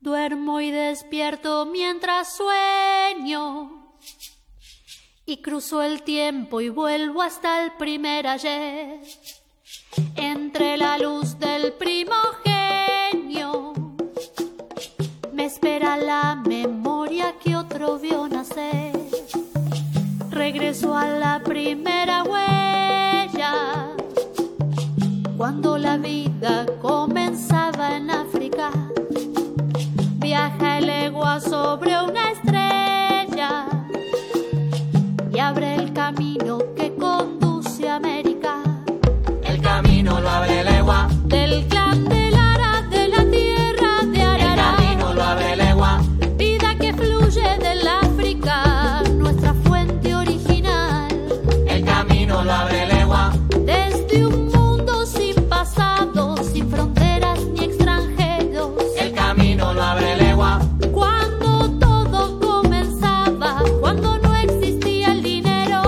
Duermo y despierto mientras sueño, y cruzo el tiempo y vuelvo hasta el primer ayer. Entre la luz del primogenio me espera la memoria que otro vio nacer. Regreso a la primera huella, cuando la vida comenzaba en África. Viaja el legua sobre una estrella y abre el camino que conduce a América. El camino lo abre legua Del clan de Lara, de la tierra de Arara. El camino lo abre legua Vida que fluye del África, nuestra fuente original. El camino lo abre legua Desde un mundo sin pasado, sin fronteras ni extranjeros. El camino lo abre legua Cuando todo comenzaba, cuando no existía el dinero.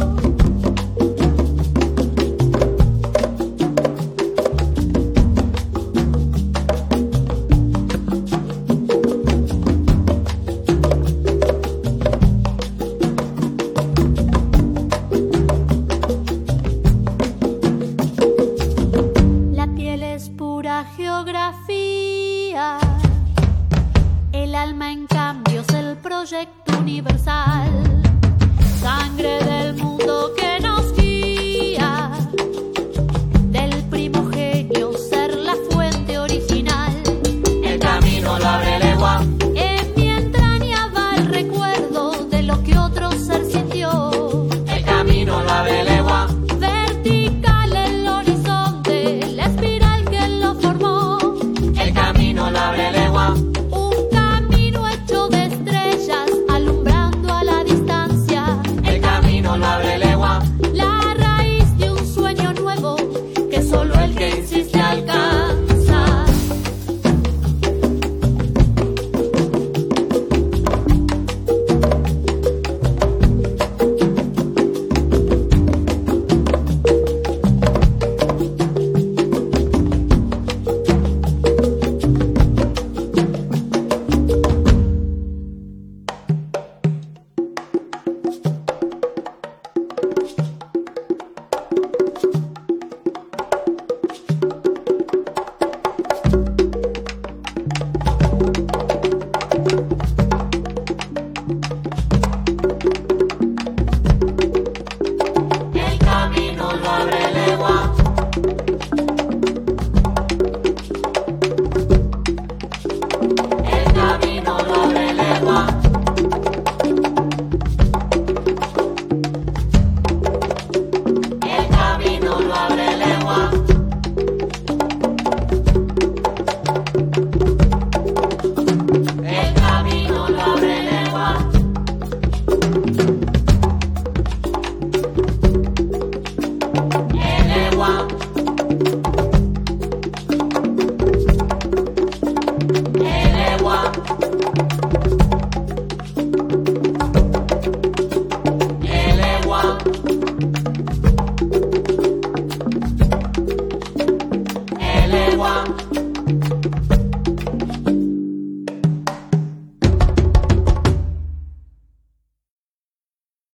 La piel es pura geografía, el alma en cambio es el proyecto universal.